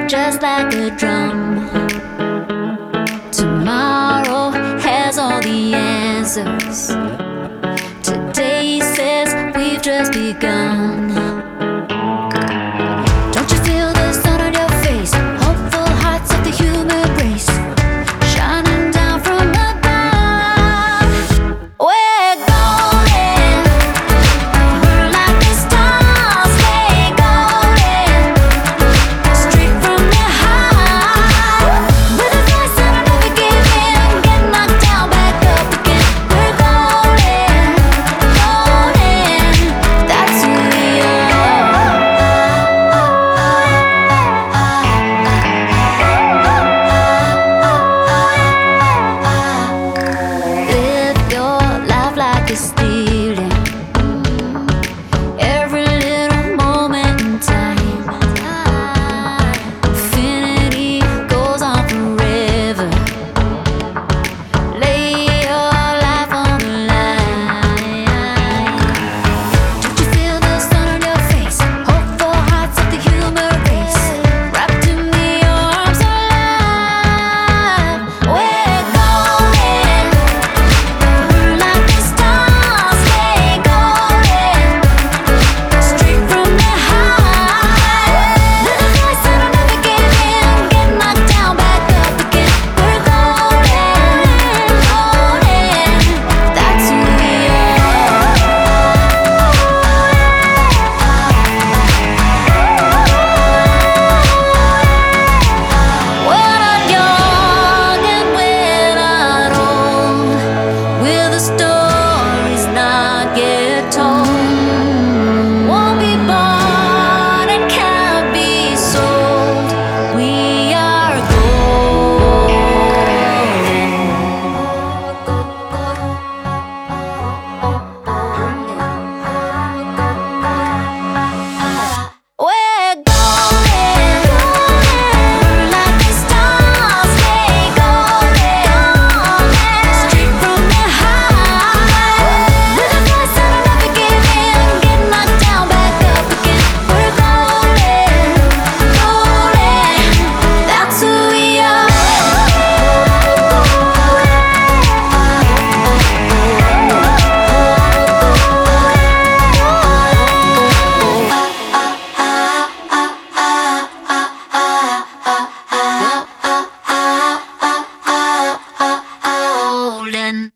just like a drum. Tomorrow has all the answers. Today says we've just begun. Don't you feel the sun on your face? Hopeful hearts of the human race shining down from above. We're golden, burn like the stars. Stay golden, straight from the heart. With a voice that will never give in, get knocked down, back up again. We're golden, golden. That's who we are. Live your life like it's stealing every little moment in time. Infinity goes on forever. Lay your life on the line. Don't you feel the sun on your face? Hopeful hearts of the human race wrapped in the arms of love. We're golden, burn like the stars. Stay golden, straight from the heart. With a voice that will never give in, get knocked down, back up again. We're golden, golden. That's who we are. We're not young and we're not old. We're the stories not yet told. Won't be bought and can't be sold. We are golden. We're golden, burn like the stars. Stay golden, straight from the heart. With a voice that will never give in, get knocked down, back up again. We're golden, golden. That's who we are. Golden.